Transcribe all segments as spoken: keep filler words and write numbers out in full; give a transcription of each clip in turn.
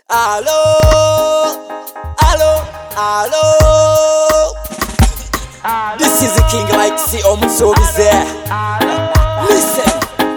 Allo, allo, allo. This is the king like see omusuubize. Listen.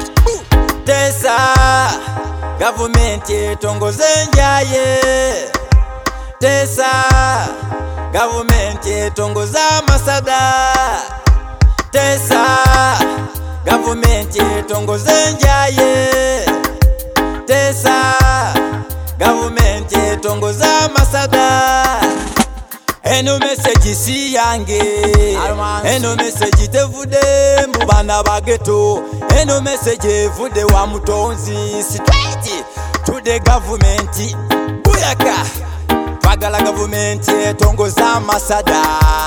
Tesa government etongoze njaye. Tesa government etongoza amasada. Tesa government etongoze njaye. Tesa government etongoza amasada. Eno message si yange, eno message tevude mu bana ba ghetto, eno message evude wa mutonzi straight to the government. Buyaka twagala government etongoza amasada.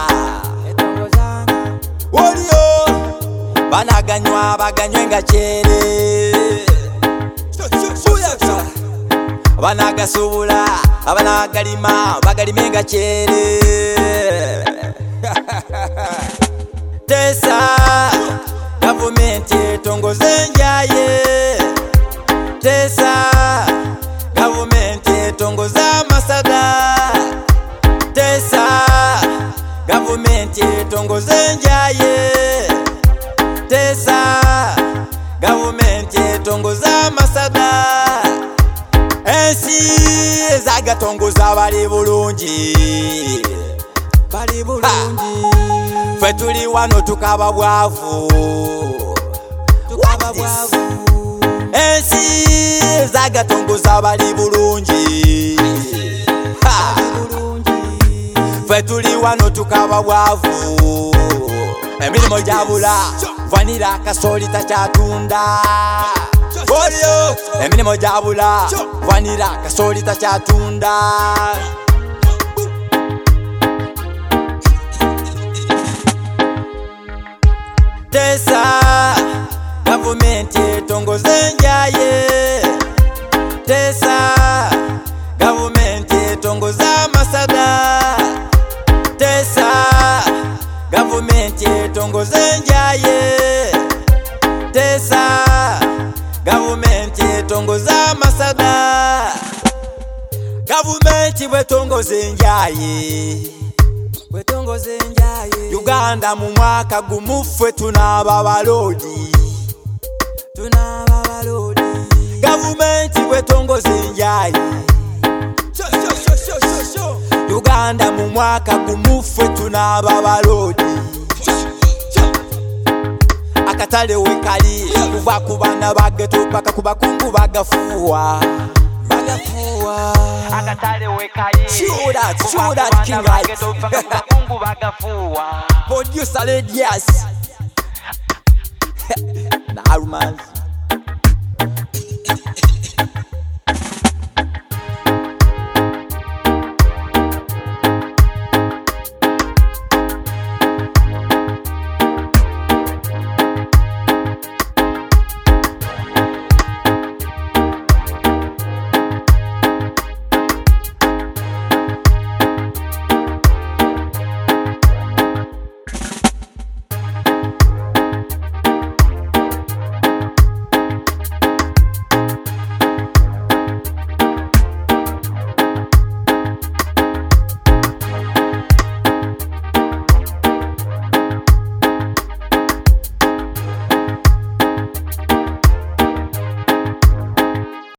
Woliyo banaganywa baganywe nga kyere. Buyaka banagasubula abanagalima bagalime nga kyere. Tesa government etongoze njaye. Tesa government etongoza amasada. Tesa government etongoze njaye. Tesa government etongoza amasada. Ensi ezagatongoza bali bulungi, bali bulungi. Ffe tuli wano tukaba bwavu, tukaba bwavu. Ensi ezagatongoza bali bulungi, ffe tuli wano tukaba bwavu. Emirimu gyabula vanira kasooli takyatunda. Woliyo emirimu gyabula vanira kasooli takyatunda. Tesa government etongoze njaye. Tesa government etongoza amasada. Tesa government etongoze njaye. Tesa government etongoza amasada. Government bwetongoze njaye, bwetongoze njaye. Uganda mu mwaka gumu ffe tunaba balodi, tunaba balodi. Government bwetongoze njaye. Uganda mu mwaka gumu ffe tunaba balodi. Akatale wekali kuva ku bana ba ghetto paka ku bakungu bagafuwa, bagafuwa. Akatale wekali Show that, show that king right. bakungu bagafuwa. Producer Ladies. Nah, romance.